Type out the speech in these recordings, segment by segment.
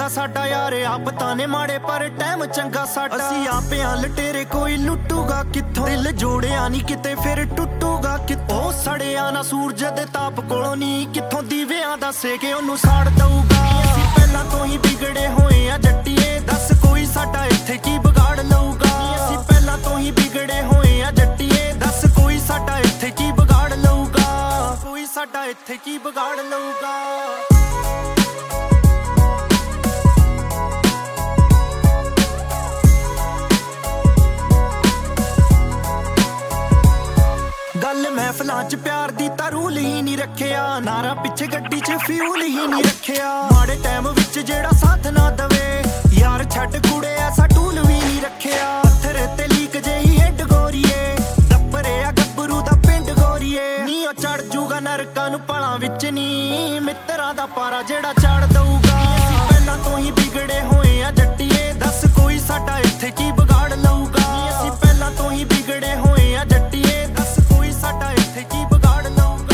ਸਾਡਾ ਯਾਰ ਆਪ ਤਾਂ ਨੇ ਮਾੜੇ ਪਰ ਟਾਈਮ ਚੰਗਾ ਸਾਡਾ। ਅਸੀਂ ਆਪਿਆਂ ਲਟੇਰੇ ਕੋਈ ਲੁੱਟੂਗਾ ਕਿੱਥੋਂ, ਦਿਲ ਜੋੜਿਆ ਨਹੀਂ ਕਿਤੇ ਫਿਰ ਟੁੱਟੂਗਾ ਕਿੱਥੋਂ। ਉਹ ਸੜਿਆ ਨਾ ਸੂਰਜ ਦੇ ਤਾਪ ਕੋਲੋਂ ਨਹੀਂ, ਕਿੱਥੋਂ ਦੀਵਿਆਂ ਦਾ ਸੇਕ ਉਹਨੂੰ ਸਾੜ ਦਊਗਾ। ਅਸੀਂ ਪਹਿਲਾਂ ਤੋਂ ਹੀ ਵਿਗੜੇ ਹੋਏ ਆ ਜੱਟੀਏ, ਦੱਸ ਕੋਈ ਸਾਡਾ ਇੱਥੇ ਕੀ ਵਿਗਾੜ ਲਊਗਾ। ਅਸੀਂ ਪਹਿਲਾਂ ਤੋਂ ਹੀ ਵਿਗੜੇ ਹੋਏ ਆ ਜੱਟੀਏ, ਦੱਸ ਕੋਈ ਸਾਡਾ ਇੱਥੇ ਕੀ ਵਿਗਾੜ ਲਊਗਾ। ਕੋਈ ਸਾਡਾ ਇੱਥੇ ਕੀ ਵਿਗਾੜ ਲਊਗਾ। ਗੱਲ ਮਹਿਫਲਾਂ 'ਚ ਪਿਆਰ ਦੀ ਤਾਂ ਰੂਲ ਹੀ ਨਹੀਂ ਰੱਖਿਆ, ਨਾਰਾ ਪਿੱਛੇ ਗੱਡੀ 'ਚ ਫਿਊਲ ਹੀ ਨਹੀਂ ਰੱਖਿਆ। ਮਾੜੇ ਟਾਈਮ ਵਿੱਚ ਜਿਹੜਾ ਸਾਥ ਨਾ ਦਵੇ ਯਾਰ ਛੱਡ ਕੁੜੇ ਐਸਾ ਟੂਲ ਵੀ ਨਹੀਂ ਰੱਖਿਆ। ਪੱਥਰ ਤੇ ਲੀਕ ਜਿਹੀ ਹੈਡ ਗੋਰੀਏ, ਦੱਪਰਿਆ ਗੱਭਰੂ ਦਾ ਪਿੰਡ ਗੋਰੀਏ। ਨੀ ਉਹ ਚੜ ਜੂਗਾ ਨਰਕਾਂ ਨੂੰ ਪਲਾਂ ਵਿੱਚ ਨੀ, ਮਿੱਤਰਾਂ ਦਾ ਪਾਰਾ ਜਿਹੜਾ ਚੜ ਦਊਗਾ। ਅਸੀਂ ਪਹਿਲਾਂ ਤੋਂ ਹੀ ਵਿਗੜੇ ਹੋਏ ਆ ਜੱਟੀਏ, ਦੱਸ ਕੋਈ ਸਾਡਾ ਇੱਥੇ ਕੀ ਵਿਗਾੜ ਲਊਗਾ। ਅਸੀਂ ਪਹਿਲਾਂ ਤੋਂ ਹੀ ਵਿਗੜੇ ਹੋਏ ਆ ਜੱਟੀਏ, ਦੱਸ ਕੋਈ ਸਾਡਾ ਇੱਥੇ ਕੀ ਵਿਗਾੜ ਲਊਗਾ।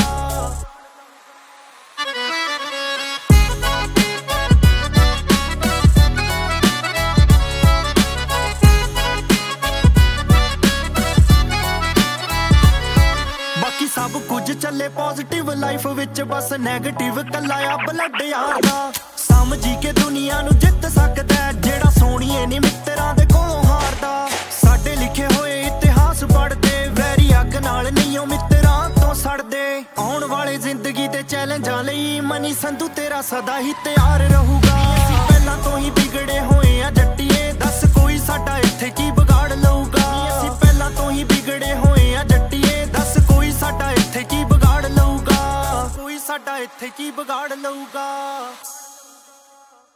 ਬਾਕੀ ਸਭ ਕੁਝ ਚੱਲੇ ਪੋਜ਼ਿਟਿਵ ਲਾਈਫ ਵਿੱਚ, ਬਸ ਨੈਗੇਟਿਵ ਕੱਲਾ ਆ ਬਲੱਡ ਯਾਰ ਦਾ। ਸਮਝੀ ਕੇ ਦੁਨੀਆ ਨੂੰ ਜਿੱਤ ਸਕਦਾ ਜਿਹੜਾ ਸੋਹਣੀਏ ਨੀ ਮਿੱਤਰਾਂ ਦੇ ਕੋਲੋਂ ਹਾਰਦਾ। ਸਾਡੇ ਲਿਖੇ ਹੋਏ ਇਤਿਹਾਸ ਪੜ੍ਹਦੇ, ਵੈਰੀ ਅੱਗ ਨਾਲ ਨਹੀਂ ਉਹ ਮਿੱਤਰਾਂ ਤੋਂ ਸੜਦੇ। ਆਉਣ ਵਾਲੇ ਜ਼ਿੰਦਗੀ ਦੇ ਚੈਲੰਜਾਂ ਲਈ ਮਨੀ ਸੰਧੂ ਤੇਰਾ ਸਦਾ ਹੀ ਤਿਆਰ ਰਹੂਗਾ। ਅਸੀਂ ਪਹਿਲਾਂ ਤੋਂ ਹੀ ਵਿਗੜੇ ਹੋਏ ਆ ਜੱਟੀਏ, ਦੱਸ ਕੋਈ ਸਾਡਾ ਇੱਥੇ ਕੀ ਵਿਗਾੜ ਲਊਗਾ। ਅਸੀਂ ਪਹਿਲਾਂ ਤੋਂ ਹੀ ਵਿਗੜੇ ਹੋਏ ਆ ਜੱਟੀਏ, ਦੱਸ ਕੋਈ ਸਾਡਾ ਇੱਥੇ ਕੀ ਵਿਗਾੜ ਲਊਗਾ। ਕੋਈ ਸਾਡਾ ਇੱਥੇ ਕੀ ਵਿਗਾੜ ਲਊਗਾ।